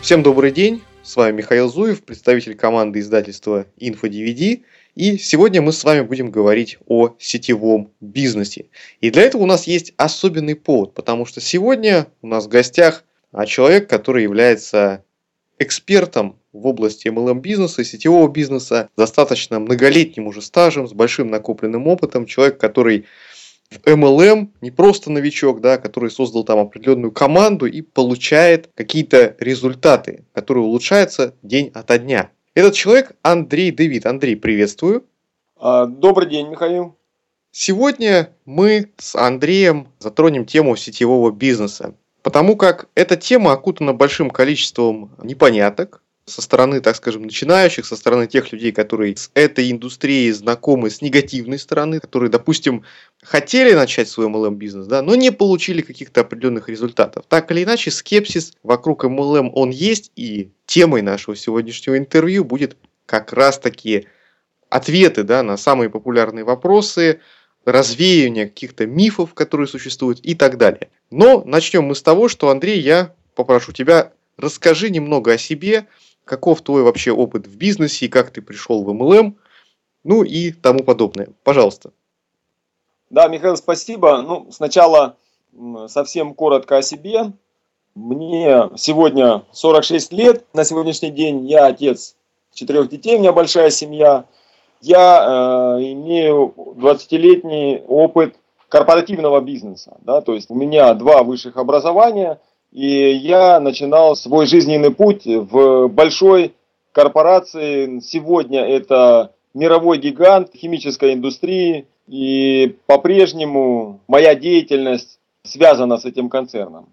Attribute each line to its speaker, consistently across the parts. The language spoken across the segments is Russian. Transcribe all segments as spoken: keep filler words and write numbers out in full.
Speaker 1: Всем добрый день, с вами Михаил Зуев, представитель команды издательства InfoDVD, и сегодня мы с вами будем говорить о сетевом бизнесе. И для этого у нас есть особенный повод, потому что сегодня у нас в гостях человек, который является экспертом в области эм эл эм-бизнеса, сетевого бизнеса, с достаточно многолетним уже стажем, с большим накопленным опытом, человек, который в эм эл эм не просто новичок, да, который создал там определенную команду и получает какие-то результаты, которые улучшаются день ото дня. Этот человек Андрей Давид. Андрей, приветствую.
Speaker 2: Добрый день, Михаил.
Speaker 1: Сегодня мы с Андреем затронем тему сетевого бизнеса, потому как эта тема окутана большим количеством непоняток со стороны, так скажем, начинающих, со стороны тех людей, которые с этой индустрией знакомы с негативной стороны, которые, допустим, хотели начать свой эм эл эм-бизнес, да, но не получили каких-то определенных результатов. Так или иначе, скепсис вокруг эм эл эм он есть, и темой нашего сегодняшнего интервью будет как раз-таки ответы, да, на самые популярные вопросы, развеяние каких-то мифов, которые существуют и так далее. Но начнем мы с того, что, Андрей, я попрошу тебя, расскажи немного о себе, каков твой вообще опыт в бизнесе, как ты пришел в эм эл эм, ну и тому подобное. Пожалуйста.
Speaker 2: Да, Михаил, спасибо. Ну, сначала совсем коротко о себе. Мне сегодня сорок шесть лет. На сегодняшний день я отец четырех детей, у меня большая семья. Я э, имею двадцатилетний опыт корпоративного бизнеса. Да, то есть у меня два высших образования. И я начинал свой жизненный путь в большой корпорации. Сегодня это мировой гигант химической индустрии. И по-прежнему моя деятельность связана с этим концерном.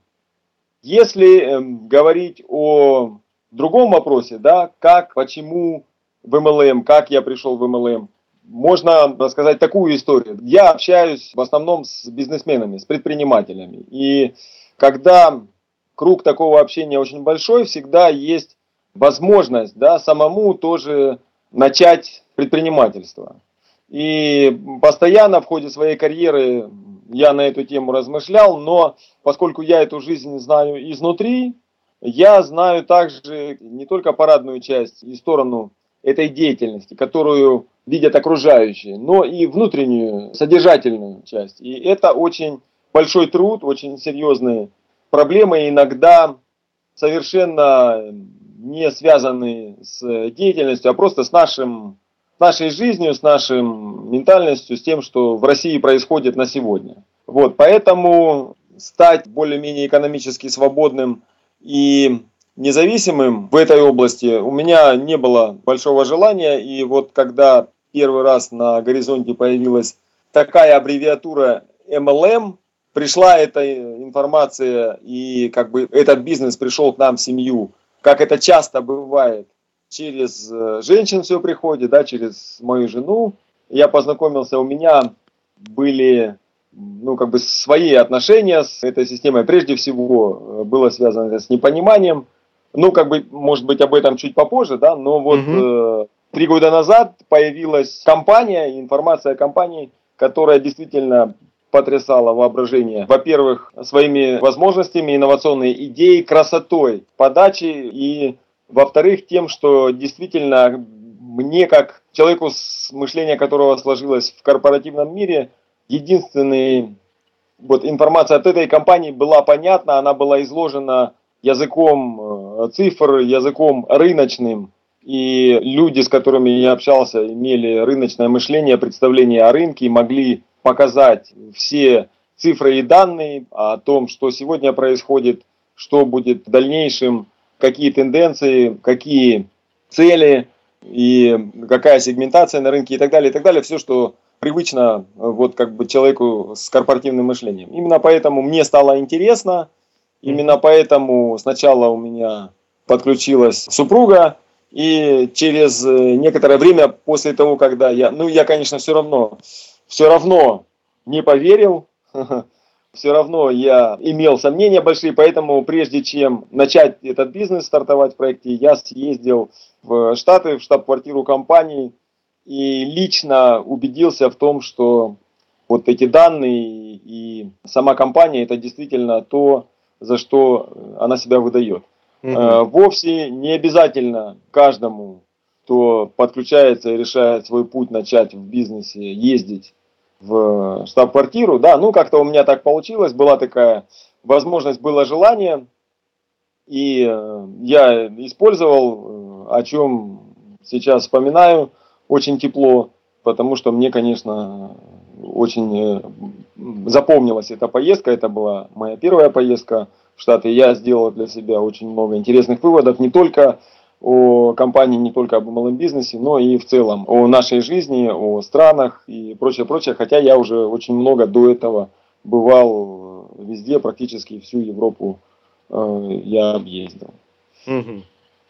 Speaker 2: Если говорить о другом вопросе, да, как, почему в эм эл эм, как я пришел в эм эл эм, можно рассказать такую историю. Я общаюсь в основном с бизнесменами, с предпринимателями. И когда круг такого общения очень большой, всегда есть возможность, да, самому тоже начать предпринимательство. И постоянно в ходе своей карьеры я на эту тему размышлял, но поскольку я эту жизнь знаю изнутри, я знаю также не только парадную часть и сторону этой деятельности, которую видят окружающие, но и внутреннюю, содержательную часть. И это очень большой труд, очень серьезные проблемы, иногда совершенно не связанные с деятельностью, а просто с нашим, нашей жизнью, с нашей ментальностью, с тем, что в России происходит на сегодня. Вот, поэтому стать более-менее экономически свободным и независимым в этой области у меня не было большого желания. И вот когда первый раз на горизонте появилась такая аббревиатура эм эл эм, пришла эта информация, и как бы этот бизнес пришел к нам в семью, как это часто бывает, через женщин все приходит, да, через мою жену. Я познакомился, у меня были, ну, как бы свои отношения с этой системой. Прежде всего было связано с непониманием. Ну, как бы, может быть, об этом чуть попозже, да, но вот угу. э, три года назад появилась компания, информация о компании, которая действительно потрясала воображение. Во-первых, своими возможностями, инновационной идеей, красотой подачи. И, во-вторых, тем, что действительно мне, как человеку, с мышления которого сложилось в корпоративном мире, единственная вот, информация от этой компании была понятна, она была изложена языком цифр, языком рыночным. И люди, с которыми я общался, имели рыночное мышление, представление о рынке и могли показать все цифры и данные о том, что сегодня происходит, что будет в дальнейшем, какие тенденции, какие цели и какая сегментация на рынке и так далее, и так далее. Все, что привычно вот как бы человеку с корпоративным мышлением. Именно поэтому мне стало интересно, именно поэтому сначала у меня подключилась супруга, и через некоторое время после того, когда я, ну я, конечно, все равно Все равно не поверил, все равно я имел сомнения большие, поэтому прежде чем начать этот бизнес, стартовать в проекте, я съездил в Штаты, в штаб-квартиру компании и лично убедился в том, что вот эти данные и сама компания это действительно то, за что она себя выдает. Угу. Вовсе не обязательно каждому, кто подключается и решает свой путь начать в бизнесе, ездить в штаб-квартиру. Да, ну как-то у меня так получилось, была такая возможность, было желание, и я использовал, о чем сейчас вспоминаю, очень тепло, потому что мне, конечно, очень запомнилась эта поездка, это была моя первая поездка в Штаты. Я сделал для себя очень много интересных выводов, не только о компании, не только об эм эл эм-бизнесе, но и в целом о нашей жизни, о странах и прочее, прочее. Хотя я уже очень много до этого бывал везде, практически всю Европу э, я объездил.
Speaker 1: Угу.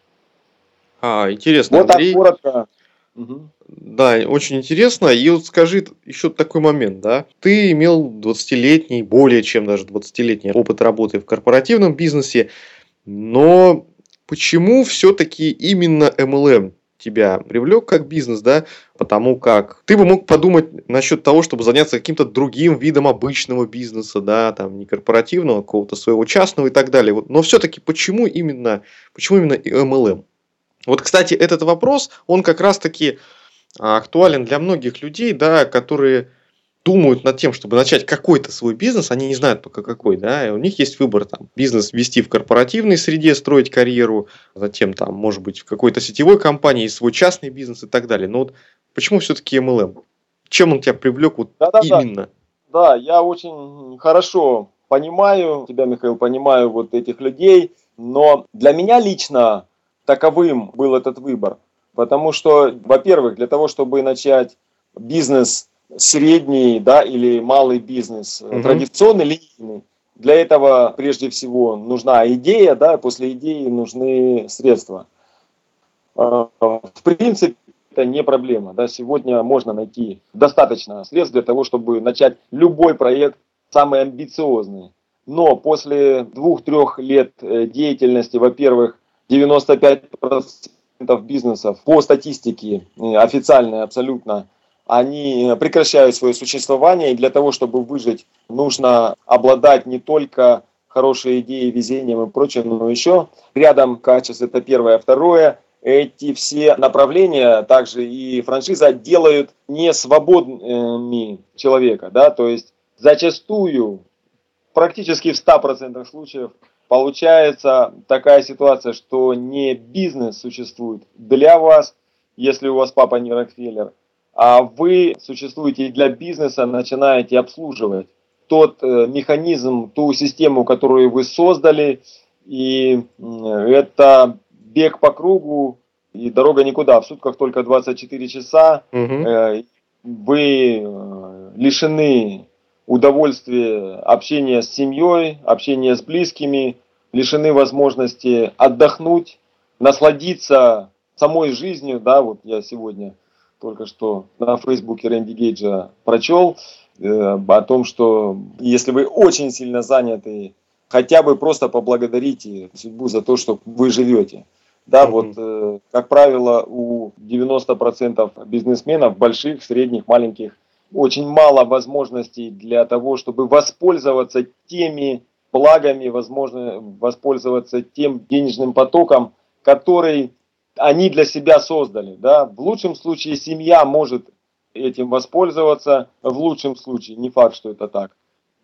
Speaker 1: А, интересно,
Speaker 2: вот
Speaker 1: Андрей.
Speaker 2: Так коротко. Угу.
Speaker 1: Да, очень интересно. И вот скажи еще такой момент, да. Ты имел двадцатилетний, более чем даже двадцатилетний опыт работы в корпоративном бизнесе, но почему все-таки именно эм эл эм тебя привлек как бизнес, да? Потому как ты бы мог подумать насчет того, чтобы заняться каким-то другим видом обычного бизнеса, да, там не корпоративного, а какого-то своего частного и так далее. Вот, но все-таки почему именно, почему именно эм эл эм? Вот, кстати, этот вопрос, он как раз-таки актуален для многих людей, да, которые думают над тем, чтобы начать какой-то свой бизнес, они не знают пока какой, да, и у них есть выбор там бизнес вести в корпоративной среде, строить карьеру, затем там, может быть, в какой-то сетевой компании, свой частный бизнес и так далее. Но вот почему все-таки эм эл эм? Чем он тебя привлек вот
Speaker 2: Да, да,
Speaker 1: именно?
Speaker 2: Да. да, я очень хорошо понимаю тебя, Михаил, понимаю вот этих людей, но для меня лично таковым был этот выбор. Потому что, во-первых, для того, чтобы начать бизнес средний, да, или малый бизнес,
Speaker 1: Угу.
Speaker 2: традиционный, линейный, для этого прежде всего нужна идея, да, после идеи нужны средства. В принципе, это не проблема. Да, сегодня можно найти достаточно средств для того, чтобы начать любой проект, самый амбициозный. Но после двух-трех лет деятельности, во-первых, девяносто пять процентов бизнесов по статистике официальной абсолютно, они прекращают свое существование. И для того, чтобы выжить, нужно обладать не только хорошей идеей, везением и прочим, но еще рядом качеств. Это первое. Второе. Эти все направления, также и франшиза, делают не свободными человека. Да? То есть зачастую, практически в ста процентах случаев, получается такая ситуация, что не бизнес существует для вас, если у вас папа не Рокфеллер, а вы существуете для бизнеса, начинаете обслуживать тот э, механизм, ту систему, которую вы создали, и э, это бег по кругу и дорога никуда. В сутках только двадцать четыре часа.
Speaker 1: Угу.
Speaker 2: Э, вы э, лишены удовольствия общения с семьей, общения с близкими, лишены возможности отдохнуть, насладиться самой жизнью. Да, вот я сегодня только что на Фейсбуке Рэнди Гейджа прочел э, о том, что если вы очень сильно заняты, хотя бы просто поблагодарите судьбу за то, что вы живете. Да, mm-hmm. вот, э, как правило, у девяноста процентов бизнесменов, больших, средних, маленьких, очень мало возможностей для того, чтобы воспользоваться теми благами, возможно, воспользоваться тем денежным потоком, который они для себя создали. Да. В лучшем случае семья может этим воспользоваться, в лучшем случае, не факт, что это так.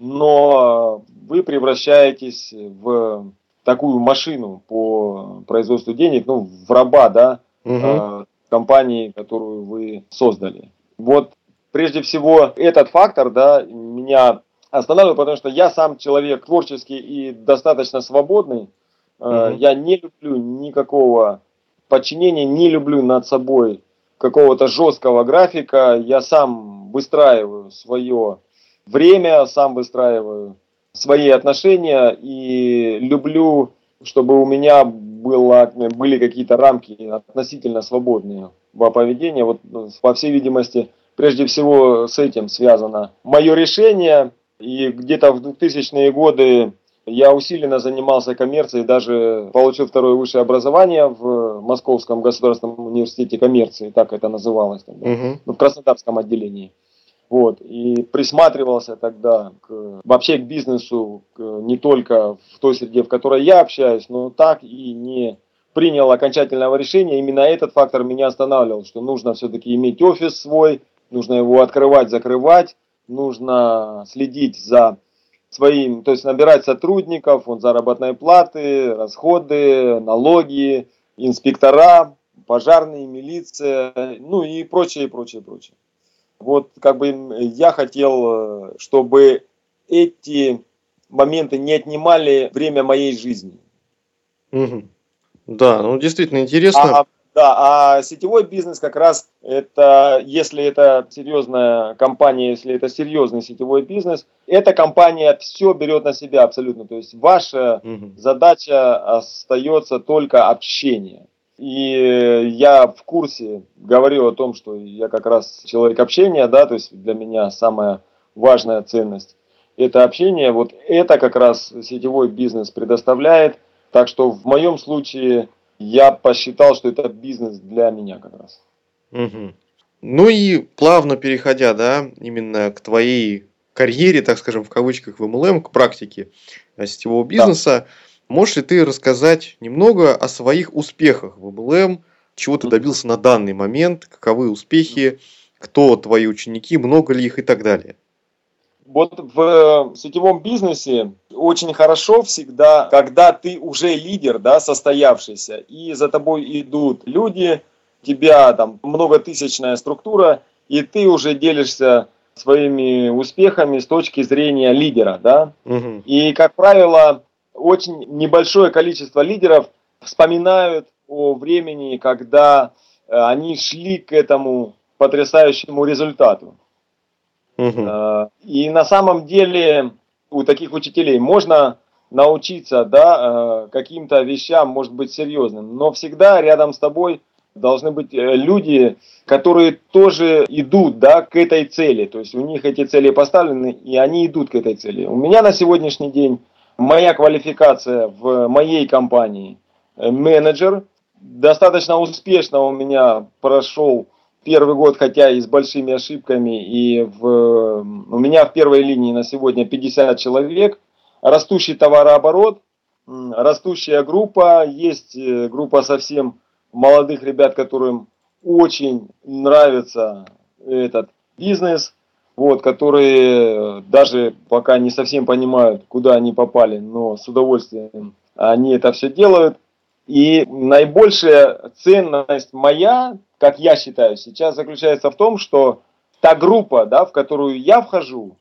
Speaker 2: Но вы превращаетесь в такую машину по производству денег, ну, в раба, да, угу. э, компании, которую вы создали. Вот прежде всего этот фактор, да, меня останавливает, потому что я сам человек творческий и достаточно свободный. Э, угу. Я не люблю никакого подчинения, не люблю над собой какого-то жесткого графика. Я сам выстраиваю свое время, сам выстраиваю свои отношения и люблю, чтобы у меня было, были какие-то рамки относительно свободные во поведении. Вот, по всей видимости, прежде всего с этим связано мое решение. И где-то в двухтысячные годы я усиленно занимался коммерцией, даже получил второе высшее образование в Московском государственном университете коммерции, так это называлось тогда, uh-huh. в Краснодарском отделении. Вот, и присматривался тогда к, вообще к бизнесу, к, не только в той среде, в которой я общаюсь, но так и не принял окончательного решения. Именно этот фактор меня останавливал, что нужно все-таки иметь офис свой, нужно его открывать, закрывать, нужно следить за своим, то есть набирать сотрудников, вот, заработные платы, расходы, налоги, инспектора, пожарные, милиция, ну и прочее, прочее, прочее. Вот как бы я хотел, чтобы эти моменты не отнимали время моей жизни.
Speaker 1: Угу. Да, ну действительно интересно.
Speaker 2: А, да, а сетевой бизнес как раз это, если это серьезная компания, если это серьезный сетевой бизнес, эта компания все берет на себя абсолютно. То есть ваша угу. задача остается только общение. И я в курсе говорю о том, что я как раз человек общения, да, то есть для меня самая важная ценность – это общение. Вот это как раз сетевой бизнес предоставляет. Так что в моем случае я посчитал, что это бизнес для меня как раз.
Speaker 1: Угу. Ну и плавно переходя, да, именно к твоей карьере, так скажем, в кавычках в эм эл эм, к практике сетевого бизнеса, да. Можешь ли ты рассказать немного о своих успехах в эм эл эм, чего ты добился на данный момент, каковы успехи, кто твои ученики, много ли их и так далее?
Speaker 2: Вот в сетевом бизнесе очень хорошо всегда, когда ты уже лидер, да, состоявшийся, и за тобой идут люди, у тебя там многотысячная структура, и ты уже делишься своими успехами с точки зрения лидера, да. Угу. И, как правило, очень небольшое количество лидеров вспоминают о времени, когда они шли к этому потрясающему результату. Uh-huh. И на самом деле у таких учителей можно научиться, да, каким-то вещам, может быть, серьезным, но всегда рядом с тобой должны быть люди, которые тоже идут, да, к этой цели. То есть у них эти цели поставлены, и они идут к этой цели. У меня на сегодняшний день моя квалификация в моей компании менеджер. Достаточно успешно у меня прошел первый год, хотя и с большими ошибками, и в, у меня в первой линии на сегодня пятьдесят человек, растущий товарооборот, растущая группа, есть группа совсем молодых ребят, которым очень нравится этот бизнес, вот, которые даже пока не совсем понимают, куда они попали, но с удовольствием они это все делают. И наибольшая ценность моя, как я считаю, сейчас заключается в том, что та группа, да, в которую я вхожу,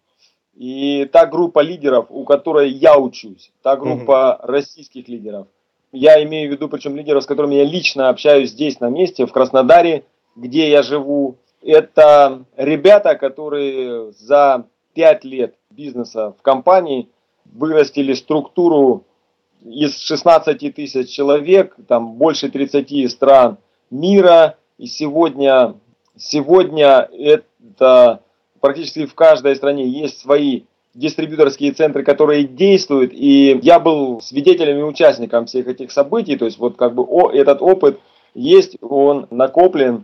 Speaker 2: и та группа лидеров, у которой я учусь, та группа mm-hmm. российских лидеров, я имею в виду, причем лидеров, с которыми я лично общаюсь здесь на месте, в Краснодаре, где я живу, это ребята, которые за пять лет бизнеса в компании вырастили структуру из шестнадцати тысяч человек, там больше тридцати стран мира, и сегодня, сегодня это практически в каждой стране есть свои дистрибьюторские центры, которые действуют, и я был свидетелем и участником всех этих событий, то есть вот как бы о, этот опыт есть, он накоплен,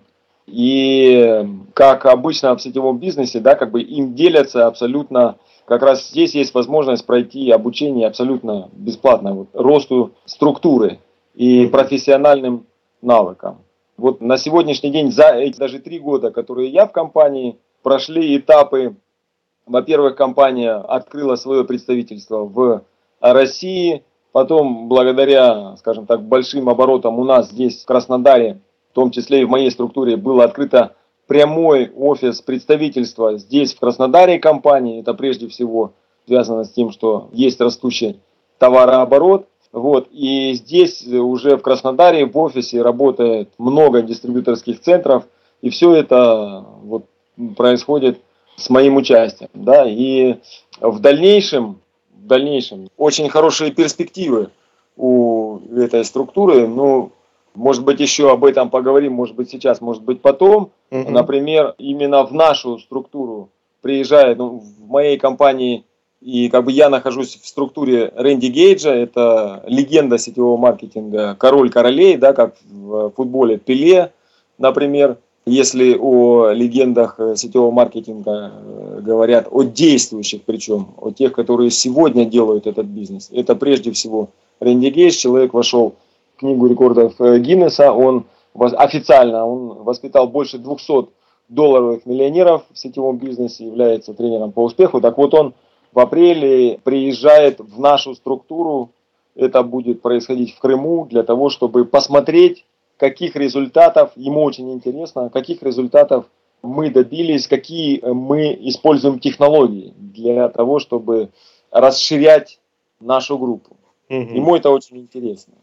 Speaker 2: и как обычно в сетевом бизнесе, да, как бы им делятся абсолютно. Как раз здесь есть возможность пройти обучение абсолютно бесплатно, вот, росту структуры и профессиональным навыкам. Вот на сегодняшний день, за эти даже три года, которые я в компании, прошли этапы. Во-первых, компания открыла свое представительство в России, потом благодаря, скажем так, большим оборотам у нас здесь в Краснодаре, в том числе и в моей структуре, было открыто прямой офис представительства здесь, в Краснодаре компании. Это прежде всего связано с тем, что есть растущий товарооборот. Вот. И здесь уже в Краснодаре в офисе работает много дистрибьюторских центров. И все это вот происходит с моим участием. Да? И в дальнейшем, в дальнейшем очень хорошие перспективы у этой структуры. Ну, может быть, еще об этом поговорим, может быть, сейчас, может быть, потом. Uh-huh. Например, именно в нашу структуру приезжает, ну, в моей компании, и как бы я нахожусь в структуре Рэнди Гейджа, это легенда сетевого маркетинга, король королей, да, как в футболе Пеле, например. Если о легендах сетевого маркетинга говорят, о действующих причем, о тех, которые сегодня делают этот бизнес, это прежде всего Рэнди Гейдж. Человек вошел в книгу рекордов Гиннесса, он официально он воспитал больше двухсот долларовых миллионеров в сетевом бизнесе, является тренером по успеху. Так вот, он в апреле приезжает в нашу структуру, это будет происходить в Крыму, для того, чтобы посмотреть, каких результатов, ему очень интересно, каких результатов мы добились, какие мы используем технологии для того, чтобы расширять нашу группу. Угу. Ему это очень интересно.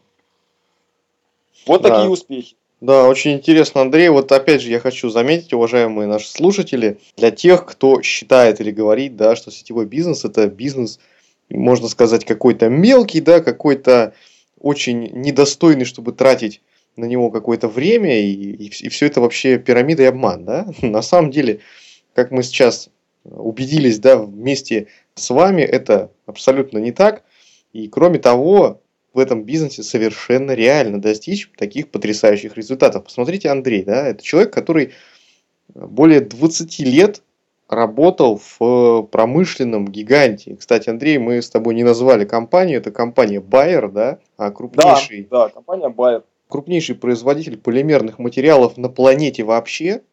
Speaker 2: Вот да. Такие успехи.
Speaker 1: Да, очень интересно, Андрей. Вот опять же я хочу заметить, уважаемые наши слушатели, для тех, кто считает или говорит, да, что сетевой бизнес это бизнес, можно сказать, какой-то мелкий, да, какой-то очень недостойный, чтобы тратить на него какое-то время, и, и, и все это вообще пирамида и обман, да? На самом деле, как мы сейчас убедились, да, вместе с вами, это абсолютно не так. И кроме того, в этом бизнесе совершенно реально достичь таких потрясающих результатов. Посмотрите, Андрей, да, это человек, который более двадцати лет работал в промышленном гиганте. Кстати, Андрей, мы с тобой не назвали компанию, это компания Bayer, да, а крупнейший,
Speaker 2: да, да, компания Bayer.
Speaker 1: Крупнейший производитель полимерных материалов на планете вообще,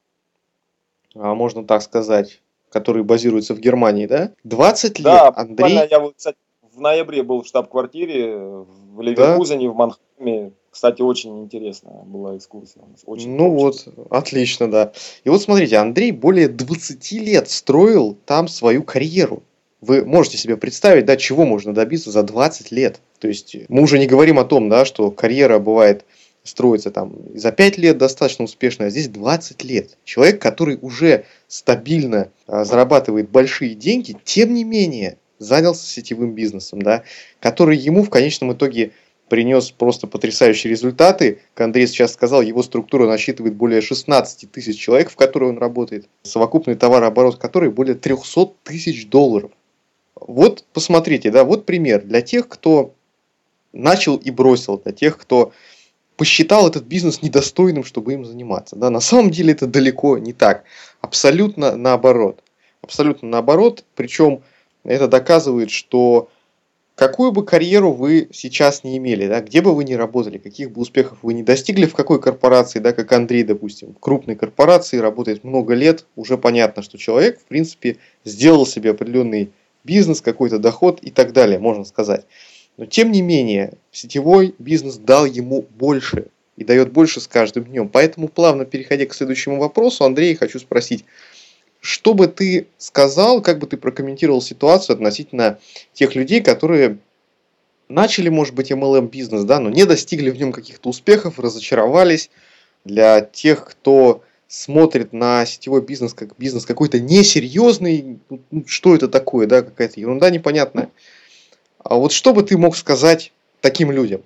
Speaker 1: можно так сказать, который базируется в Германии, да? двадцать
Speaker 2: да,
Speaker 1: лет, Андрей.
Speaker 2: Я, кстати, в ноябре был в штаб-квартире в Ливеркузене, да? В Манхэттене. Кстати, очень интересная была экскурсия. Очень
Speaker 1: ну вот, отлично, да. И вот смотрите, Андрей более двадцати лет строил там свою карьеру. Вы можете себе представить, да, чего можно добиться за двадцать лет. То есть мы уже не говорим о том, да, что карьера бывает строится там за пять лет достаточно успешно, а здесь двадцать лет. Человек, который уже стабильно а, зарабатывает большие деньги, тем не менее занялся сетевым бизнесом, да, который ему в конечном итоге принес просто потрясающие результаты. Как Андрей сейчас сказал, его структура насчитывает более шестнадцати тысяч человек, в которой он работает. Совокупный товарооборот который более трехсот тысяч долларов. Вот посмотрите, да, вот пример для тех, кто начал и бросил, для тех, кто посчитал этот бизнес недостойным, чтобы им заниматься. Да, на самом деле это далеко не так. Абсолютно наоборот. Абсолютно наоборот. Причем это доказывает, что какую бы карьеру вы сейчас не имели, да, где бы вы ни работали, каких бы успехов вы не достигли, в какой корпорации, да, как Андрей, допустим, в крупной корпорации работает много лет, уже понятно, что человек, в принципе, сделал себе определенный бизнес, какой-то доход и так далее, можно сказать. Но тем не менее, сетевой бизнес дал ему больше и дает больше с каждым днем. Поэтому, плавно переходя к следующему вопросу, Андрей, хочу спросить, что бы ты сказал, как бы ты прокомментировал ситуацию относительно тех людей, которые начали, может быть, эм эл эм-бизнес, да, но не достигли в нем каких-то успехов, разочаровались. Для тех, кто смотрит на сетевой бизнес как бизнес какой-то несерьезный, ну, что это такое, да, какая-то ерунда непонятная. А вот что бы ты мог сказать таким людям?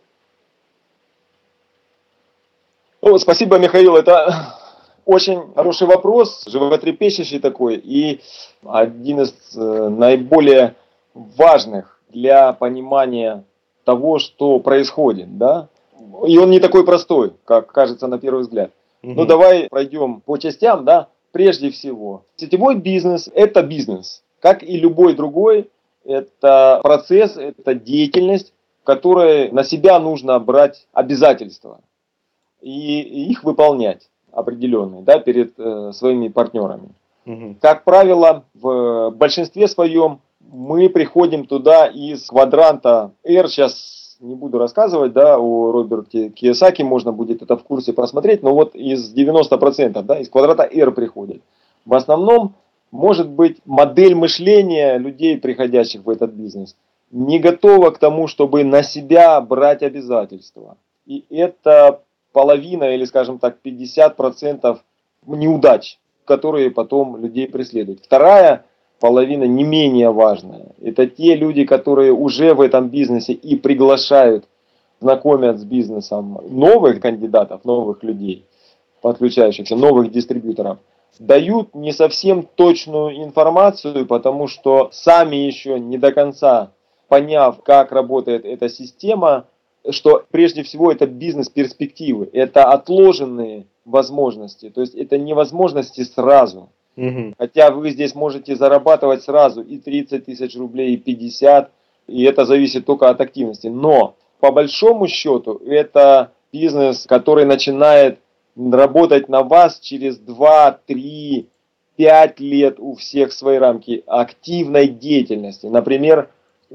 Speaker 2: Ну, спасибо, Михаил. Это очень хороший вопрос, животрепещущий такой, и один из наиболее важных для понимания того, что происходит, да. И он не такой простой, как кажется на первый взгляд. Угу. Ну, давай пройдем по частям, да. Прежде всего, сетевой бизнес – это бизнес, как и любой другой. Это процесс, это деятельность, в которой на себя нужно брать обязательства и их выполнять определенные, да, перед э, своими партнерами. Угу. Как правило, в большинстве своем мы приходим туда из квадранта R. Сейчас не буду рассказывать, да, о Роберте Кийосаки, можно будет это в курсе посмотреть, но вот из девяноста процентов, да, из квадрата R приходит. В основном, может быть, модель мышления людей, приходящих в этот бизнес, не готова к тому, чтобы на себя брать обязательства. И это половина, или, скажем так, пятьдесят процентов неудач, которые потом людей преследуют. Вторая половина не менее важная. Это те люди, которые уже в этом бизнесе и приглашают, знакомят с бизнесом новых кандидатов, новых людей, подключающихся, новых дистрибьюторов. Дают не совсем точную информацию, потому что сами еще не до конца поняв, как работает эта система, что прежде всего это бизнес-перспективы, это отложенные возможности. То есть это не возможности сразу.
Speaker 1: Угу.
Speaker 2: Хотя вы здесь можете зарабатывать сразу и тридцать тысяч рублей, и пятьдесят, и это зависит только от активности. Но по большому счету это бизнес, который начинает работать на вас через два, три, пять лет, у всех свои рамки активной деятельности. Например,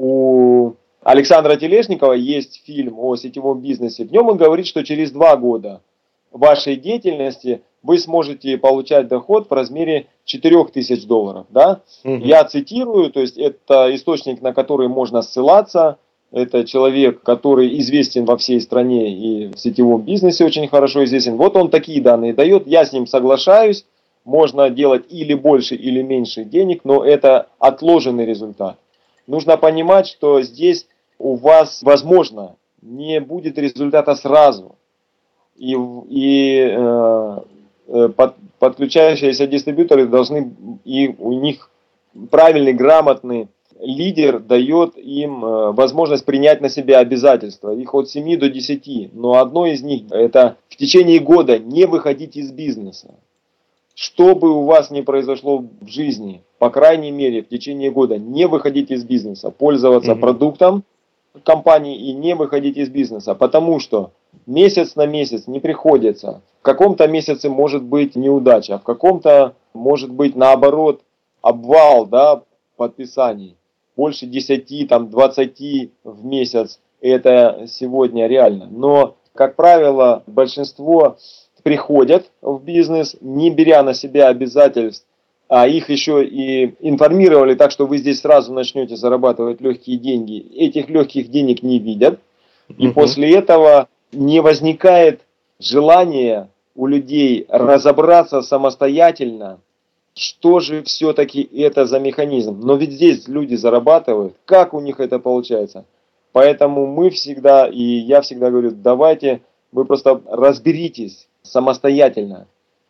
Speaker 2: у Александра Телешникова есть фильм о сетевом бизнесе. В нем он говорит, что через два года вашей деятельности вы сможете получать доход в размере четыре тысячи долларов. Да? Угу. Я цитирую, то есть это источник, на который можно ссылаться. Это человек, который известен во всей стране и в сетевом бизнесе очень хорошо известен. Вот он такие данные дает, я с ним соглашаюсь. Можно делать или больше, или меньше денег, но это отложенный результат. Нужно понимать, что здесь у вас, возможно, не будет результата сразу. И, и э, под, подключающиеся дистрибьюторы должны, и у них правильный, грамотный лидер дает им э, возможность принять на себя обязательства. Их от семи до десяти. Но одно из них это в течение года не выходить из бизнеса. Что бы у вас ни произошло в жизни, по крайней мере, в течение года не выходить из бизнеса, пользоваться mm-hmm. продуктом компании и не выходить из бизнеса, потому что месяц на месяц не приходится. В каком-то месяце может быть неудача, а в каком-то может быть наоборот обвал, да, подписаний. Больше десяти, там, двадцати в месяц это сегодня реально. Но, как правило, большинство приходят в бизнес, не беря на себя обязательств, а их еще и информировали так, что вы здесь сразу начнете зарабатывать легкие деньги. Этих легких денег не видят. И uh-huh. после этого не возникает желания у людей разобраться самостоятельно, что же все-таки это за механизм. Но ведь здесь люди зарабатывают. Как у них это получается? Поэтому мы всегда, и я всегда говорю, давайте вы просто разберитесь самостоятельно,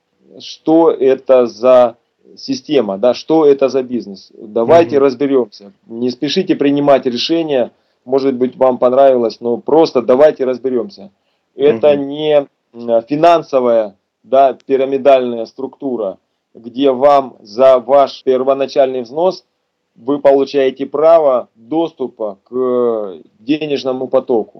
Speaker 2: что это за система, да, что это за бизнес. Давайте mm-hmm. разберемся. Не спешите принимать решения, может быть, вам понравилось, но просто давайте разберемся. Это mm-hmm. не финансовая, да, пирамидальная структура, где вам за ваш первоначальный взнос вы получаете право доступа к денежному потоку.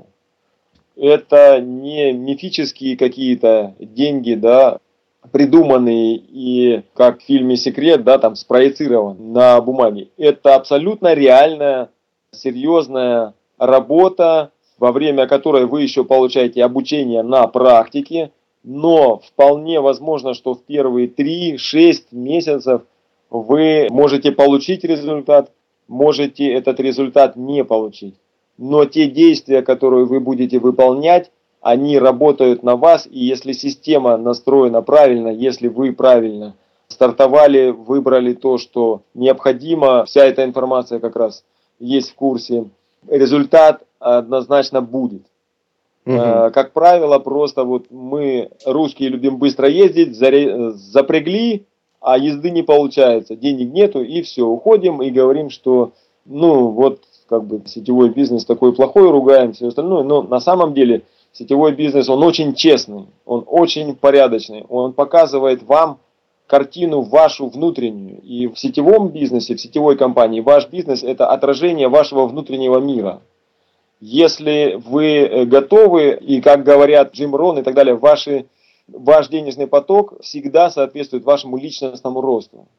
Speaker 2: Это не мифические какие-то деньги, да, придуманные и, как в фильме «Секрет», да, там спроецирован на бумаге. Это абсолютно реальная, серьезная работа, во время которой вы еще получаете обучение на практике, но вполне возможно, что в первые три-шесть месяцев вы можете получить результат, можете этот результат не получить. Но те действия, которые вы будете выполнять, они работают на вас, и если система настроена правильно, если вы правильно стартовали, выбрали то, что необходимо, вся эта информация как раз есть в курсе, результат однозначно будет. Угу. Как правило, просто вот мы, русские, любим быстро ездить, запрягли, а езды не получается, денег нету, и все, уходим и говорим, что ну вот, как бы сетевой бизнес такой плохой, ругаем все остальное, но на самом деле сетевой бизнес, он очень честный, он очень порядочный, он показывает вам картину вашу внутреннюю. И в сетевом бизнесе, в сетевой компании, ваш бизнес это отражение вашего внутреннего мира. Если вы готовы, и как говорят Джим Рон и так далее, ваши, ваш денежный поток всегда соответствует вашему личностному росту.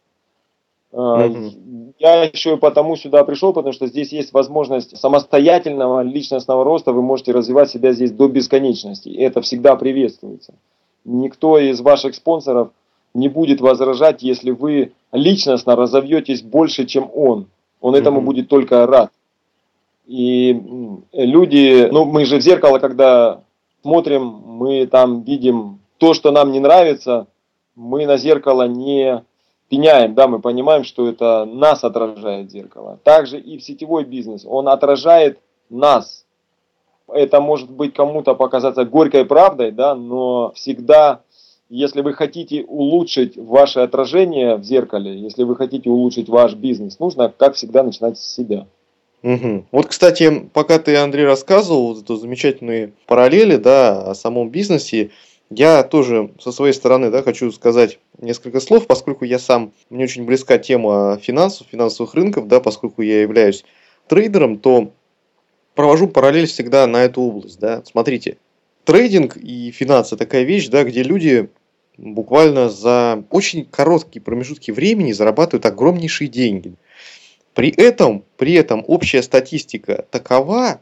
Speaker 2: Mm-hmm. Я еще и потому сюда пришел, потому что здесь есть возможность самостоятельного личностного роста, вы можете развивать себя здесь до бесконечности. Это всегда приветствуется. Никто из ваших спонсоров не будет возражать, если вы личностно разовьетесь больше, чем он. Он этому mm-hmm. будет только рад. И люди, ну мы же в зеркало, когда смотрим, мы там видим то, что нам не нравится, мы на зеркало не пеняем, да, мы понимаем, что это нас отражает зеркало. Также и в сетевой бизнес, он отражает нас. Это может быть кому-то показаться горькой правдой, да, но всегда, если вы хотите улучшить ваше отражение в зеркале, если вы хотите улучшить ваш бизнес, нужно, как всегда, начинать с себя.
Speaker 1: Угу. Вот, кстати, пока ты, Андрей, рассказывал вот эту замечательные параллели, да, о самом бизнесе, Я тоже со своей стороны, да, хочу сказать несколько слов, поскольку я сам, мне очень близка тема финансов, финансовых рынков, да, поскольку я являюсь трейдером, то провожу параллель всегда на эту область, да. Смотрите, трейдинг и финансы такая вещь, да, где люди буквально за очень короткие промежутки времени зарабатывают огромнейшие деньги. При этом, при этом общая статистика такова,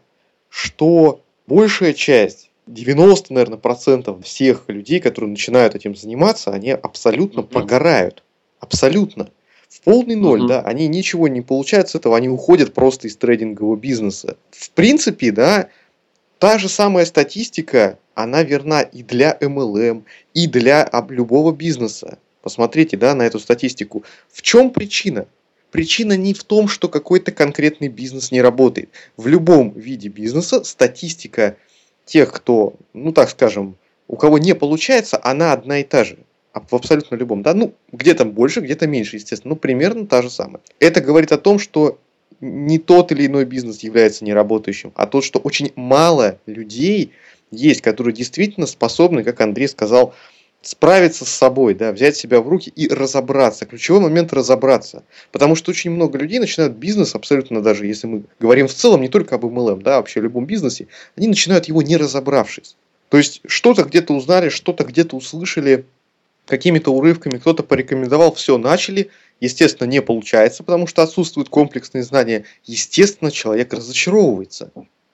Speaker 1: что большая часть, девяносто, наверное, процентов всех людей, которые начинают этим заниматься, они абсолютно uh-huh. прогорают. Абсолютно. В полный ноль, uh-huh. да, они ничего не получают с этого, они уходят просто из трейдингового бизнеса. В принципе, да, та же самая статистика, она верна и для эм эл эм, и для любого бизнеса. Посмотрите, да, на эту статистику. В чем причина? Причина не в том, что какой-то конкретный бизнес не работает. В любом виде бизнеса статистика тех, кто, ну так скажем, у кого не получается, она одна и та же. В абсолютно любом. Да? Ну, где-то больше, где-то меньше, естественно. Ну, примерно та же самая. Это говорит о том, что не тот или иной бизнес является неработающим, а то, что очень мало людей есть, которые действительно способны, как Андрей сказал, справиться с собой, да, взять себя в руки и разобраться. Ключевой момент — разобраться. Потому что очень много людей начинают бизнес, абсолютно даже, если мы говорим в целом не только об эм эл эм, да, вообще о любом бизнесе, они начинают его не разобравшись. То есть что-то где-то узнали, что-то где-то услышали, какими-то урывками кто-то порекомендовал, все, начали, естественно, не получается, потому что отсутствуют комплексные знания, естественно, человек разочаровывается.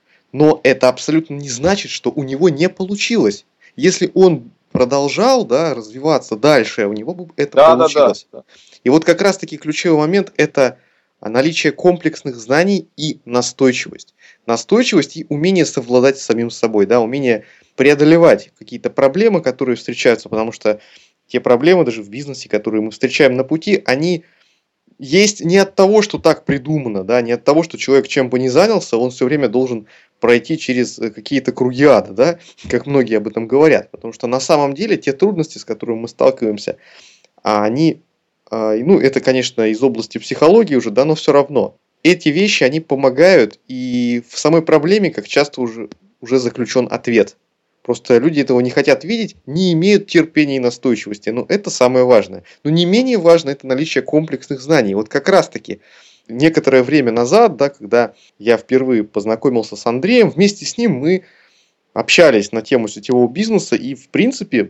Speaker 1: Но это абсолютно не значит, что у него не получилось. Если он продолжал, да, развиваться дальше, у него бы это да, получилось. Да, да. И вот как раз-таки ключевой момент — это наличие комплексных знаний и настойчивость. Настойчивость и умение совладать с самим собой, да, умение преодолевать какие-то проблемы, которые встречаются, потому что те проблемы даже в бизнесе, которые мы встречаем на пути, они есть не от того, что так придумано, да, не от того, что человек чем бы ни занялся, он все время должен пройти через какие-то круги ада, да, как многие об этом говорят. Потому что на самом деле те трудности, с которыми мы сталкиваемся, они, ну, это, конечно, из области психологии уже, да, но все равно. Эти вещи, они помогают, и в самой проблеме, как часто уже, уже заключен ответ. Просто люди этого не хотят видеть, не имеют терпения и настойчивости. Но это самое важное. Но не менее важно это наличие комплексных знаний. Вот как раз таки некоторое время назад, да, когда я впервые познакомился с Андреем, вместе с ним мы общались на тему сетевого бизнеса и, в принципе,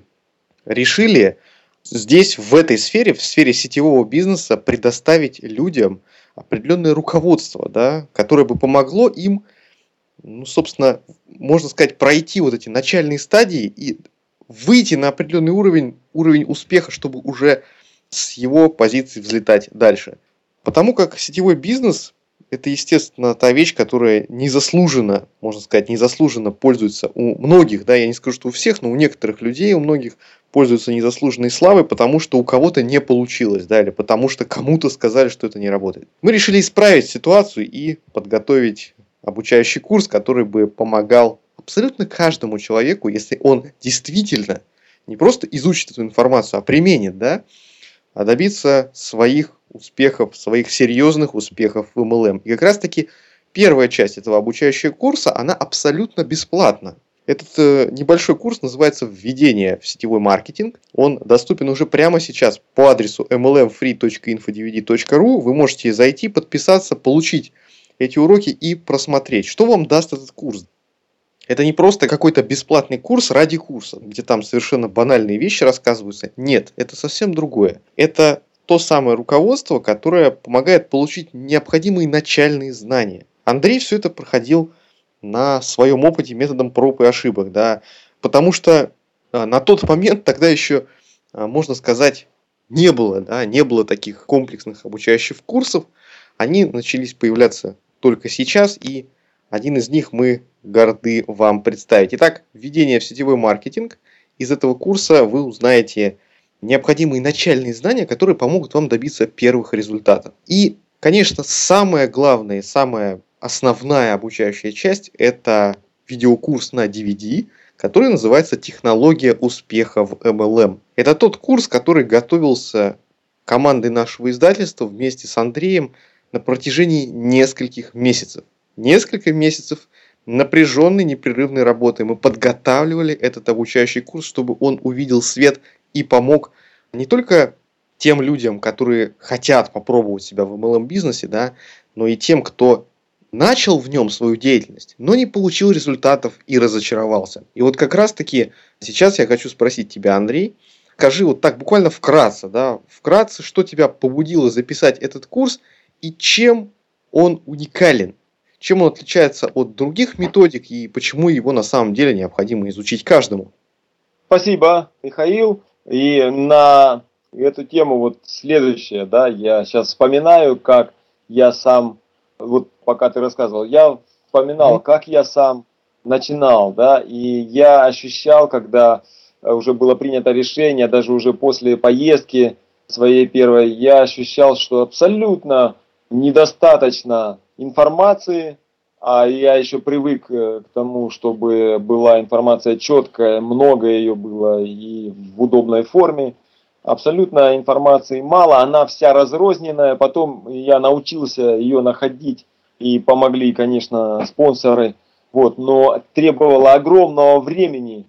Speaker 1: решили здесь, в этой сфере, в сфере сетевого бизнеса, предоставить людям определенное руководство, да, которое бы помогло им, ну, собственно, можно сказать, пройти вот эти начальные стадии и выйти на определенный уровень, уровень успеха, чтобы уже с его позиции взлетать дальше. Потому как сетевой бизнес – это, естественно, та вещь, которая незаслуженно, можно сказать, незаслуженно пользуется у многих, да, я не скажу, что у всех, но у некоторых людей, у многих пользуются незаслуженной славой, потому что у кого-то не получилось, да, или потому что кому-то сказали, что это не работает. Мы решили исправить ситуацию и подготовить обучающий курс, который бы помогал абсолютно каждому человеку, если он действительно не просто изучит эту информацию, а применит, да, а добиться своих успехов, своих серьезных успехов в эм эл эм. И как раз таки первая часть этого обучающего курса, она абсолютно бесплатна. Этот э, небольшой курс называется «Введение в сетевой маркетинг». Он доступен уже прямо сейчас по адресу эм эл эм фри точка инфо ди ви ди точка ру. Вы можете зайти, подписаться, получить эти уроки и просмотреть. Что вам даст этот курс? Это не просто какой-то бесплатный курс ради курса, где там совершенно банальные вещи рассказываются. Нет, это совсем другое. Это то самое руководство, которое помогает получить необходимые начальные знания. Андрей все это проходил на своем опыте методом проб и ошибок, да, потому что на тот момент тогда еще, можно сказать, не было, да, не было таких комплексных обучающих курсов. Они начались появляться только сейчас, и один из них мы горды вам представить. Итак, введение в сетевой маркетинг. Из этого курса вы узнаете необходимые начальные знания, которые помогут вам добиться первых результатов. И, конечно, самое главное, самая основная обучающая часть – это видеокурс на ди ви ди, который называется «Технология успеха в эм эл эм». Это тот курс, который готовился командой нашего издательства вместе с Андреем на протяжении нескольких месяцев. Несколько месяцев напряженной, непрерывной работой. Мы подготавливали этот обучающий курс, чтобы он увидел свет и помог не только тем людям, которые хотят попробовать себя в эм эл эм-бизнесе, да, но и тем, кто начал в нем свою деятельность, но не получил результатов и разочаровался. И вот как раз-таки сейчас я хочу спросить тебя, Андрей, скажи вот так буквально вкратце, да, вкратце, что тебя побудило записать этот курс и чем он уникален, чем он отличается от других методик и почему его на самом деле необходимо изучить каждому.
Speaker 2: Спасибо, Михаил. И на эту тему вот следующее, да, я сейчас вспоминаю, как я сам, вот пока ты рассказывал, я вспоминал, mm-hmm. как я сам начинал, да, и я ощущал, когда уже было принято решение, даже уже после поездки своей первой, я ощущал, что абсолютно недостаточно информации, а я еще привык к тому, чтобы была информация четкая, много ее было и в удобной форме. Абсолютно информации мало, она вся разрозненная, потом я научился ее находить, и помогли, конечно, спонсоры, вот, но требовало огромного времени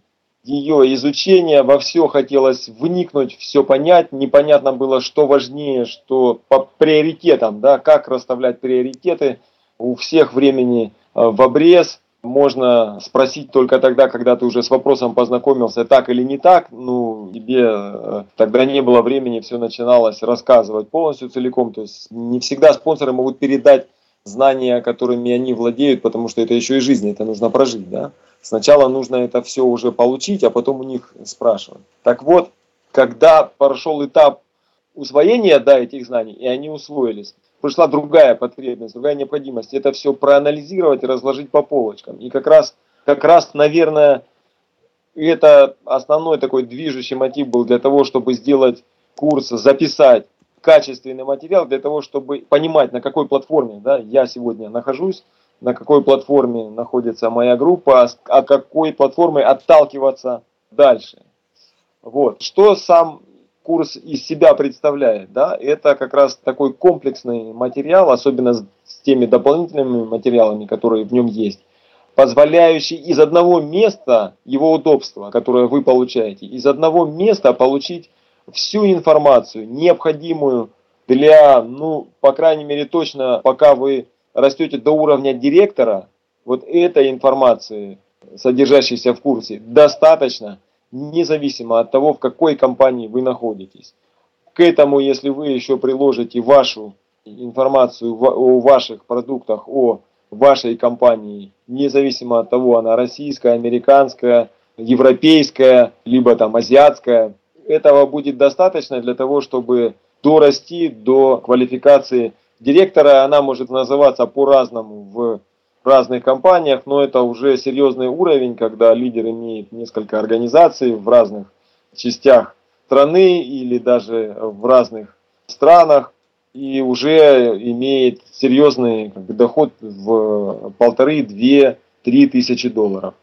Speaker 2: ее изучения, во все хотелось вникнуть, все понять, непонятно было, что важнее, что по приоритетам, да, как расставлять приоритеты, у всех времени в обрез. Можно спросить только тогда, когда ты уже с вопросом познакомился, так или не так. Ну, тебе тогда не было времени, все начиналось рассказывать полностью, целиком. То есть не всегда спонсоры могут передать знания, которыми они владеют, потому что это еще и жизнь, это нужно прожить, да. Сначала нужно это все уже получить, а потом у них спрашивать. Так вот, когда прошел этап усвоения, да, этих знаний, и они усвоились, пришла другая потребность, другая необходимость. Это все проанализировать и разложить по полочкам. И как раз, как раз, наверное, это основной такой движущий мотив был для того, чтобы сделать курс, записать качественный материал, для того, чтобы понимать, на какой платформе, да, я сегодня нахожусь, на какой платформе находится моя группа, от какой платформы отталкиваться дальше. Вот. Что сам курс из себя представляет, да, это как раз такой комплексный материал, особенно с теми дополнительными материалами, которые в нем есть, позволяющий из одного места, его удобства, которое вы получаете, из одного места получить всю информацию, необходимую для, ну, по крайней мере, точно, пока вы растете до уровня директора, вот этой информации, содержащейся в курсе, достаточно, независимо от того, в какой компании вы находитесь. К этому, если вы еще приложите вашу информацию о ваших продуктах, о вашей компании, независимо от того, она российская, американская, европейская, либо там азиатская, этого будет достаточно для того, чтобы дорасти до квалификации директора. Она может называться по-разному в разных компаниях, но это уже серьезный уровень, когда лидер имеет несколько организаций в разных частях страны или даже в разных странах и уже имеет серьезный, как бы, доход в полторы, две, три тысячи долларов.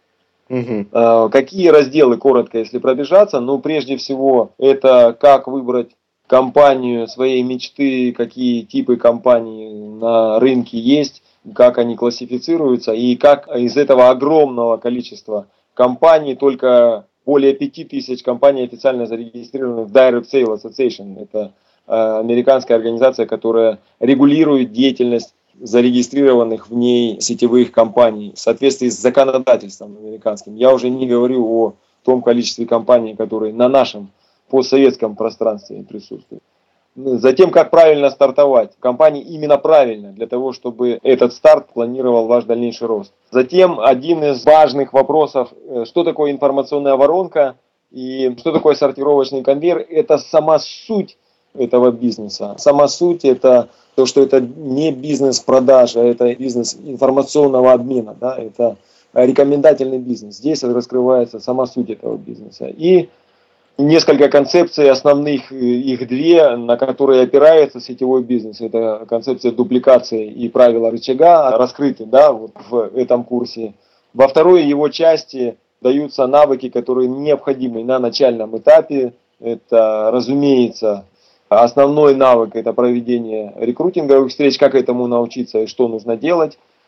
Speaker 2: Угу. Какие разделы, коротко, если пробежаться? Ну, прежде всего, это как выбрать компанию своей мечты, какие типы компаний на рынке есть, как они классифицируются и как из этого огромного количества компаний, только более пяти тысяч компаний официально зарегистрированы в Direct Sale Association. Это э, американская организация, которая регулирует деятельность зарегистрированных в ней сетевых компаний в соответствии с законодательством американским. Я уже не говорю о том количестве компаний, которые на нашем постсоветском пространстве присутствуют. Затем, как правильно стартовать. Компании именно правильно, для того, чтобы этот старт планировал ваш дальнейший рост. Затем, один из важных вопросов, что такое информационная воронка и что такое сортировочный конвейер, это сама суть этого бизнеса. Сама суть это то, что это не бизнес продажи, а это бизнес информационного обмена, да, это рекомендательный бизнес. Здесь раскрывается сама суть этого бизнеса. И несколько концепций основных, их две, на которые опирается сетевой бизнес. Это концепция дупликации и правила рычага, раскрыты, да, вот в этом курсе. Во второй его части даются навыки, которые необходимы на начальном этапе. Это, разумеется, основной навык – это проведение рекрутинговых встреч, как этому научиться и что нужно делать.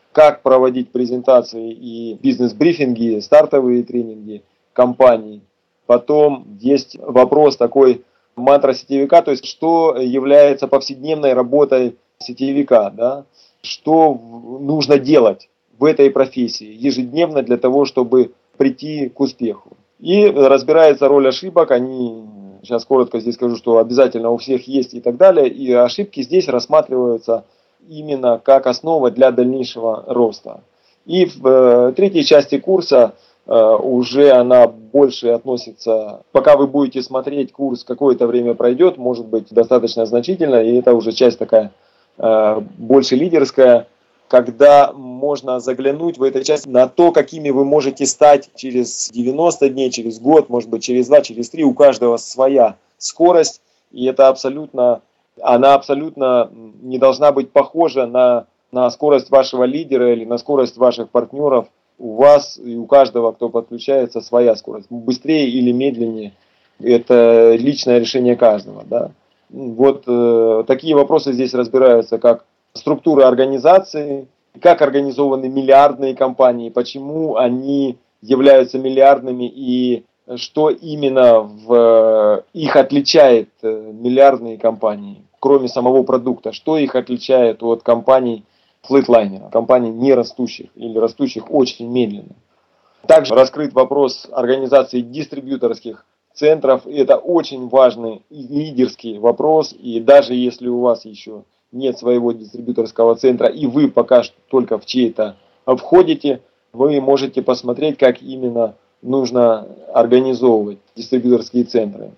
Speaker 2: как проводить презентации и бизнес-брифинги, стартовые тренинги компаний. Потом есть вопрос такой мантра сетевика, то есть что является повседневной работой сетевика, да? Что нужно делать в этой профессии ежедневно для того, чтобы прийти к успеху. И разбирается роль ошибок, они, сейчас коротко здесь скажу, что обязательно у всех есть и так далее, и ошибки здесь рассматриваются именно как основа для дальнейшего роста. И в э, третьей части курса э, уже она больше относится, пока вы будете смотреть курс, какое-то время пройдет, может быть достаточно значительно, и это уже часть такая э, больше лидерская, когда можно заглянуть в эту часть на то, какими вы можете стать через девяносто дней, через год, может быть через два, через три, у каждого своя скорость, и это абсолютно... она абсолютно не должна быть похожа на, на скорость вашего лидера или на скорость ваших партнеров. У вас и у каждого, кто подключается, своя скорость. Быстрее или медленнее, это личное решение каждого. Да? Вот э, такие вопросы здесь разбираются, как структура организации, как организованы миллиардные компании, почему они являются миллиардными и что именно в их отличает миллиардные компании, кроме самого продукта, что их отличает от компаний флетлайнера, компаний не растущих или растущих очень медленно. Также раскрыт вопрос организации дистрибьюторских центров. Это очень важный лидерский вопрос, и даже если у вас еще нет своего дистрибьюторского центра и вы пока что только в чей-то входите, вы можете посмотреть, как именно нужно организовывать дистрибьюторские центры.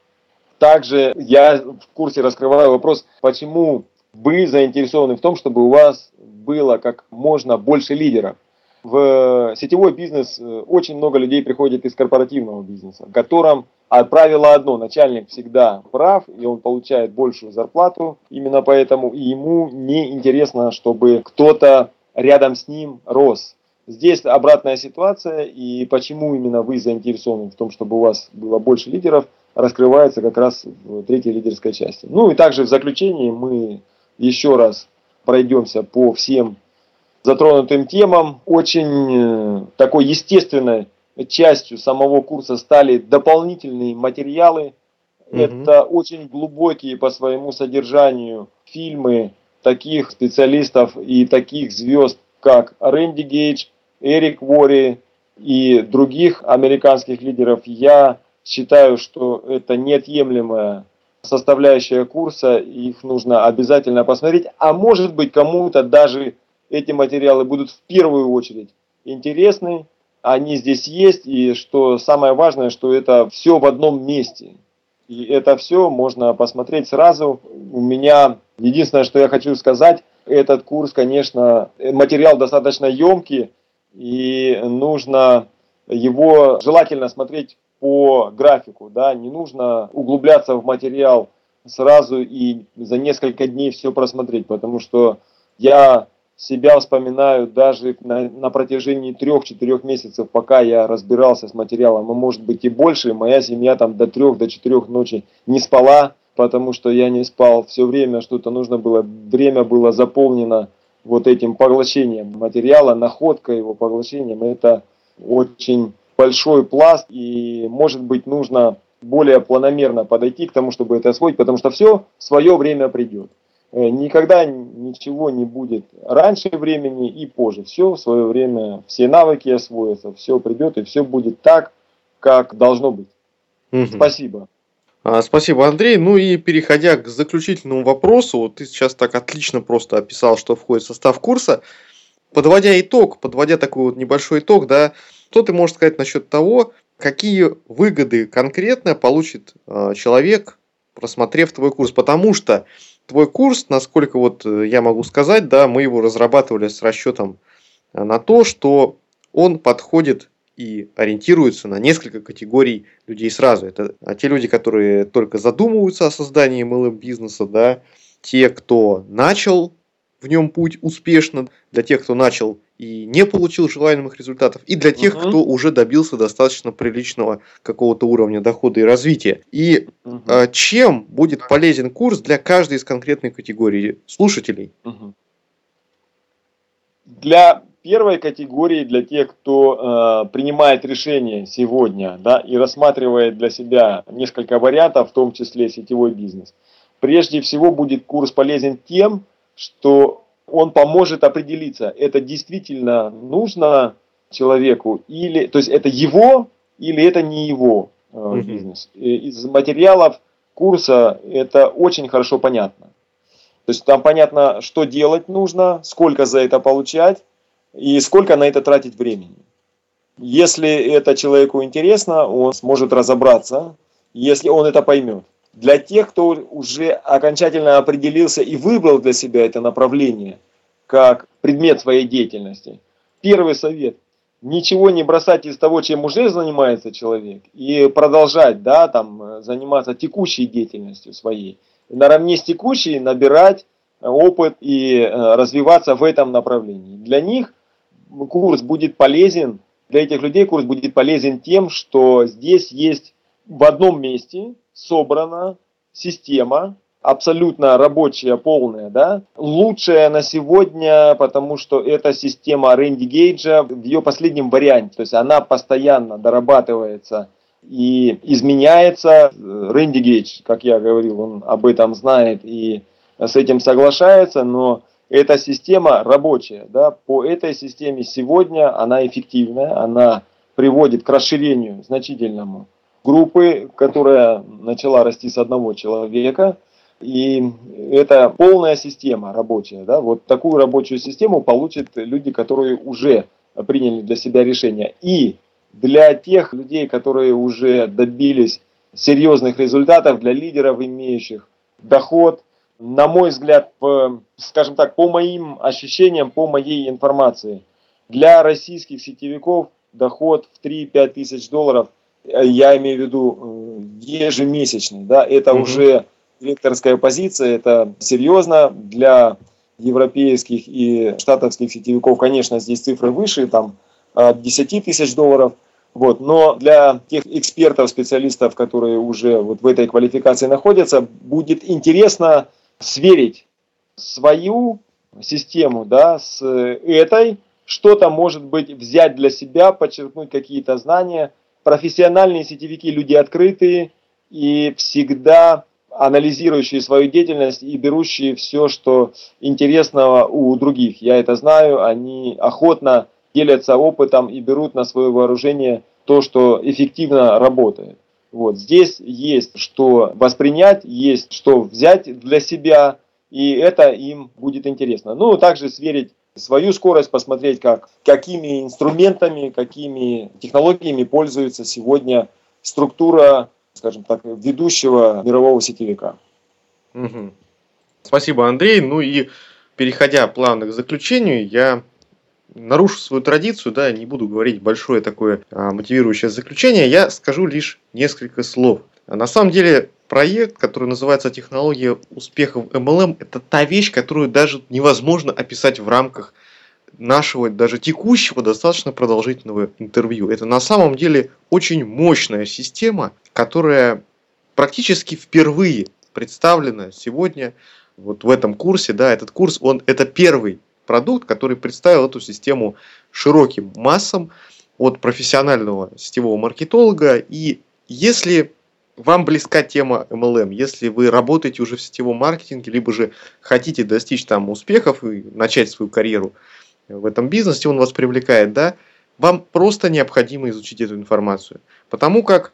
Speaker 2: Также я в курсе раскрываю вопрос, почему вы заинтересованы в том, чтобы у вас было как можно больше лидеров. В сетевой бизнес очень много людей приходит из корпоративного бизнеса, в котором правило одно: начальник всегда прав, и он получает большую зарплату, именно поэтому и ему не интересно, чтобы кто-то рядом с ним рос. Здесь обратная ситуация, и почему именно вы заинтересованы в том, чтобы у вас было больше лидеров, раскрывается как раз в третьей лидерской части. Ну и также в заключении мы еще раз пройдемся по всем затронутым темам. Очень такой естественной частью самого курса стали дополнительные материалы. Mm-hmm. Это очень глубокие по своему содержанию фильмы таких специалистов и таких звезд, как Рэнди Гейдж, Эрик Вори и других американских лидеров. Я считаю, что это неотъемлемая составляющая курса, их нужно обязательно посмотреть, а может быть кому-то даже эти материалы будут в первую очередь интересны, они здесь есть, и что самое важное, что это все в одном месте. И это все можно посмотреть сразу. У меня единственное, что я хочу сказать, этот курс, конечно, материал достаточно емкий, и нужно его желательно смотреть по графику, да, не нужно углубляться в материал сразу и за несколько дней все просмотреть, потому что я себя вспоминаю даже на, на протяжении трех-четырех месяцев, пока я разбирался с материалом, а может быть и больше, моя семья там до трех, до четырех ночи не спала, потому что я не спал все время, что-то нужно было, время было заполнено вот этим поглощением материала, находка его поглощением, это очень большой пласт, и может быть нужно более планомерно подойти к тому, чтобы это освоить, потому что все в свое время придет. Никогда ничего не будет раньше времени и позже. Все в свое время, все навыки освоятся, все придет и все будет так, как должно быть. Угу. Спасибо.
Speaker 1: Спасибо, Андрей. Ну и переходя к заключительному вопросу, ты сейчас так отлично просто описал, что входит в состав курса. Подводя итог, подводя такой вот небольшой итог, да, что ты можешь сказать насчет того, какие выгоды конкретно получит э, человек, просмотрев твой курс? Потому что твой курс, насколько вот я могу сказать, да, мы его разрабатывали с расчетом на то, что он подходит и ориентируется на несколько категорий людей сразу. Это те люди, которые только задумываются о создании эм эл эм-бизнеса, да, те, кто начал в нем путь успешно, для тех, кто начал и не получил желаемых результатов, и для тех, uh-huh. кто уже добился достаточно приличного какого-то уровня дохода и развития. И uh-huh. чем будет полезен курс для каждой из конкретной категорий слушателей?
Speaker 2: Uh-huh. Для первой категории, для тех, кто э, принимает решение сегодня, да, и рассматривает для себя несколько вариантов, в том числе сетевой бизнес, прежде всего будет курс полезен тем, что он поможет определиться, это действительно нужно человеку, или, то есть это его или это не его э, mm-hmm. бизнес. И из материалов курса это очень хорошо понятно. То есть там понятно, что делать нужно, сколько за это получать и сколько на это тратить времени. Если это человеку интересно, он сможет разобраться, если он это поймет. Для тех, кто уже окончательно определился и выбрал для себя это направление как предмет своей деятельности, первый совет – ничего не бросать из того, чем уже занимается человек, и продолжать, да, там, заниматься текущей деятельностью своей. Наравне с текущей набирать опыт и развиваться в этом направлении. Для них курс будет полезен, для этих людей курс будет полезен тем, что здесь есть в одном месте собрана система, абсолютно рабочая, полная, да, лучшая на сегодня, потому что это система Рэнди Гейджа в ее последнем варианте, то есть она постоянно дорабатывается и изменяется. Рэнди Гейдж, как я говорил, он об этом знает и с этим соглашается, но эта система рабочая, да, по этой системе сегодня она эффективная, она приводит к расширению значительному группы, которая начала расти с одного человека, и это полная система рабочая, да, вот такую рабочую систему получат люди, которые уже приняли для себя решение. И для тех людей, которые уже добились серьезных результатов, для лидеров, имеющих доход, на мой взгляд, по, скажем так, по моим ощущениям, по моей информации, для российских сетевиков доход в три-пять тысяч долларов, я имею в виду ежемесячный, да, это mm-hmm. уже директорская позиция, это серьезно. Для европейских и штатовских сетевиков, конечно, здесь цифры выше, там от десяти тысяч долларов. Вот. Но для тех экспертов, специалистов, которые уже вот в этой квалификации находятся, будет интересно сверить свою систему, да, с этой, что-то, может быть, взять для себя, подчеркнуть какие-то знания. Профессиональные сетевики, люди открытые и всегда анализирующие свою деятельность и берущие все, что интересного у других. Я это знаю, они охотно делятся опытом и берут на свое вооружение то, что эффективно работает. Вот. Здесь есть что воспринять, есть что взять для себя, и это им будет интересно. Ну, также сверить свою скорость, посмотреть, как, какими инструментами, какими технологиями пользуется сегодня структура, скажем так, ведущего мирового сетевика.
Speaker 1: Угу. Спасибо, Андрей. Ну и переходя плавно к заключению, я нарушу свою традицию, да, не буду говорить большое такое а, мотивирующее заключение, я скажу лишь несколько слов. На самом деле, проект, который называется «Технология успеха в эм эл эм», это та вещь, которую даже невозможно описать в рамках нашего, даже текущего, достаточно продолжительного интервью. Это на самом деле очень мощная система, которая практически впервые представлена сегодня вот в этом курсе. Да, этот курс, он, это первый продукт, который представил эту систему широким массам от профессионального сетевого маркетолога. И если вам близка тема эм эл эм, если вы работаете уже в сетевом маркетинге, либо же хотите достичь там успехов и начать свою карьеру в этом бизнесе, он вас привлекает, да, вам просто необходимо изучить эту информацию. Потому как,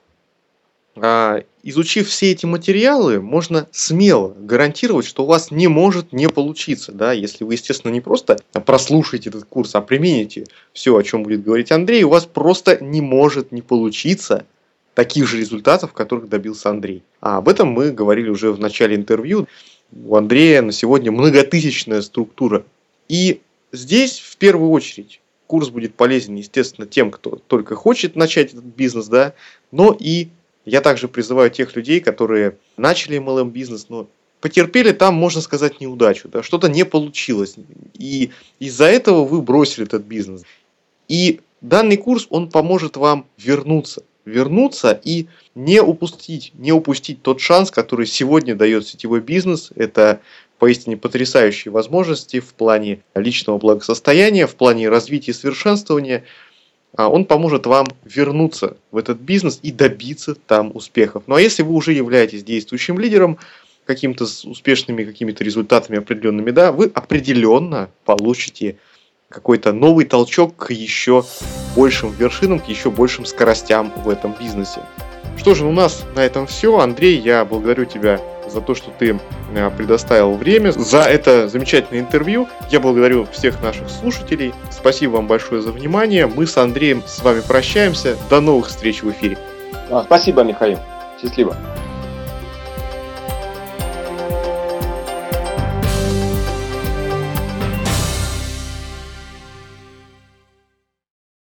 Speaker 1: а, изучив все эти материалы, можно смело гарантировать, что у вас не может не получиться, да, если вы, естественно, не просто прослушаете этот курс, а примените все, о чем будет говорить Андрей, у вас просто не может не получиться таких же результатов, которых добился Андрей. А об этом мы говорили уже в начале интервью. У Андрея на сегодня многотысячная структура. И здесь, в первую очередь, курс будет полезен, естественно, тем, кто только хочет начать этот бизнес, да, но и я также призываю тех людей, которые начали эм эл эм-бизнес, но потерпели там, можно сказать, неудачу, да, что-то не получилось, и из-за этого вы бросили этот бизнес. И данный курс, он поможет вам вернуться вернуться и не упустить, не упустить тот шанс, который сегодня дает сетевой бизнес. Это поистине потрясающие возможности в плане личного благосостояния, в плане развития и совершенствования. Он поможет вам вернуться в этот бизнес и добиться там успехов. Ну а если вы уже являетесь действующим лидером, какими-то успешными какими-то результатами определенными, да, вы определенно получите какой-то новый толчок к еще большим вершинам, к еще большим скоростям в этом бизнесе. Что же, у нас на этом все. Андрей, я благодарю тебя за то, что ты предоставил время, за это замечательное интервью. Я благодарю всех наших слушателей. Спасибо вам большое за внимание. Мы с Андреем с вами прощаемся. До новых встреч в эфире.
Speaker 2: Спасибо, Михаил. Счастливо.